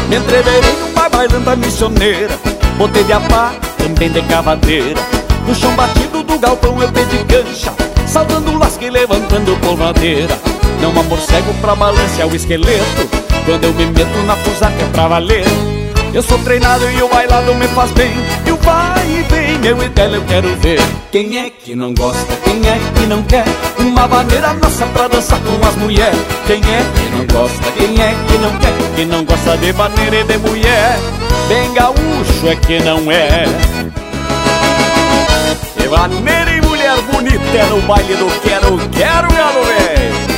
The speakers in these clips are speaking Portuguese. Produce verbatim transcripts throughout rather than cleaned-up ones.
Me entreverei numa bailanta missioneira, botei de apá, também de cavadeira. No chão batido do galpão eu pedi cancha, saltando lasca e levantando polvadeira. Não amorcego pra balancear o esqueleto, quando eu me meto na fusaca é pra valer. Eu sou treinado e o bailado me faz bem, e o vai e vem, meu ideal eu quero ver. Quem é que não gosta, quem é que não quer uma maneira nossa pra dançar com as mulheres? Quem é que não gosta, quem é que não quer, que não gosta de maneira e de mulher? Bem gaúcho é que não é. Que maneira e mulher bonita é no baile do quero, quero, galo velho.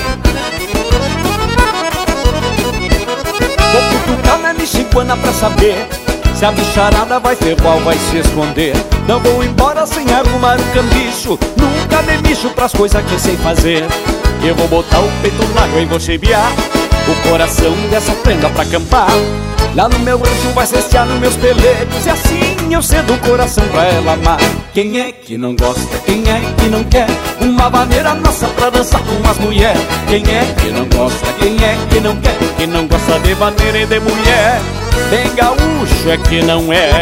Vou cutucar na mexicana pra saber se a bicharada vai ter qual vai se esconder. Não vou embora sem arrumar um cambicho, nunca me mexo pras coisas que sei fazer. Eu vou botar o peito na água e vou chebiar o coração dessa prenda pra acampar. Lá no meu rancho vai cestear nos meus pelegos, e assim eu cedo o coração pra ela amar. Quem é que não gosta, quem é que não quer uma maneira nossa pra dançar com as mulheres? Quem é que não gosta, quem é que não quer, que não gosta de maneira e de mulher? Bem gaúcho é que não é.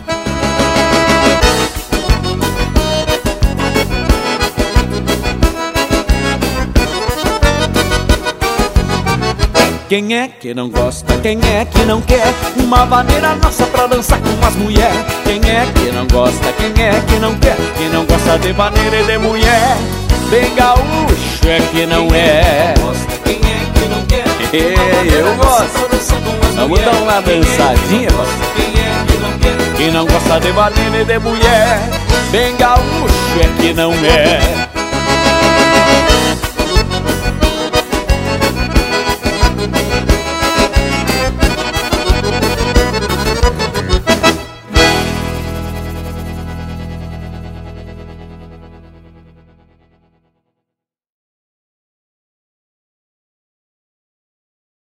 Quem é que não gosta, quem é que não quer uma maneira nossa pra dançar com as mulheres? Quem é que não gosta, quem é que não quer, que não gosta de maneira e de mulher? Bem gaúcho é que não é. Quem é que não quer? Eu gosto. Vamos dar uma dançadinha, quem é que não quer, que não gosta de maneira e de mulher? Bem gaúcho é que não é.